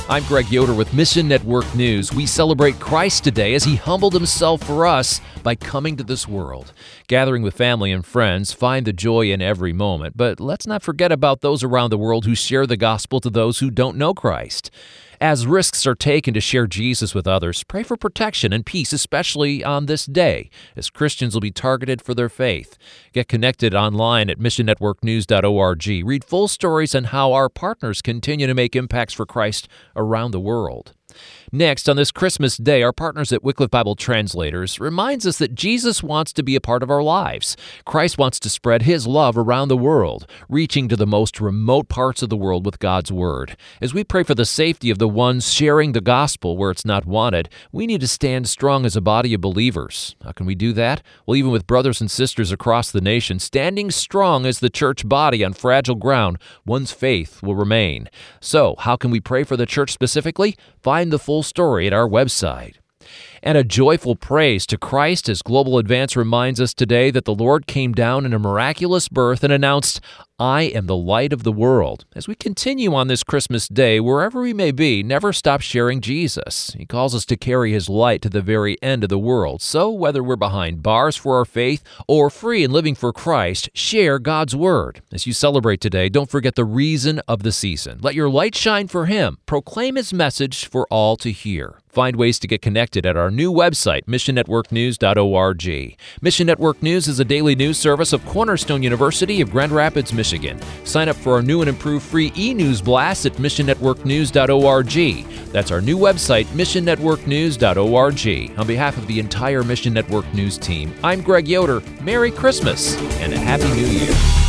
I'm Greg Yoder with Mission Network News. We celebrate Christ today as he humbled himself for us by coming to this world. Gathering with family and friends, find the joy in every moment. But let's not forget about those around the world who share the gospel to those who don't know Christ. As risks are taken to share Jesus with others, pray for protection and peace, especially on this day, as Christians will be targeted for their faith. Get connected online at missionnetworknews.org. Read full stories on how our partners continue to make impacts for Christ around the world. Next, on this Christmas Day, our partners at Wycliffe Bible Translators reminds us that Jesus wants to be a part of our lives. Christ wants to spread his love around the world, reaching to the most remote parts of the world with God's Word. As we pray for the safety of the ones sharing the gospel where it's not wanted, we need to stand strong as a body of believers. How can we do that? Well, even with brothers and sisters across the nation, standing strong as the church body on fragile ground, one's faith will remain. So, how can we pray for the church specifically? Find the full story at our website. And a joyful praise to Christ as Global Advance reminds us today that the Lord came down in a miraculous birth and announced, "I am the light of the world." As we continue on this Christmas Day, wherever we may be, never stop sharing Jesus. He calls us to carry his light to the very end of the world. So whether we're behind bars for our faith or free and living for Christ, share God's Word. As you celebrate today, don't forget the reason of the season. Let your light shine for him. Proclaim his message for all to hear. Find ways to get connected at our new website, missionnetworknews.org. Mission Network News is a daily news service of Cornerstone University of Grand Rapids, Michigan. Sign up for our new and improved free e-news blast at missionnetworknews.org. That's our new website, missionnetworknews.org. On behalf of the entire Mission Network News team, I'm Greg Yoder. Merry Christmas and a Happy New Year.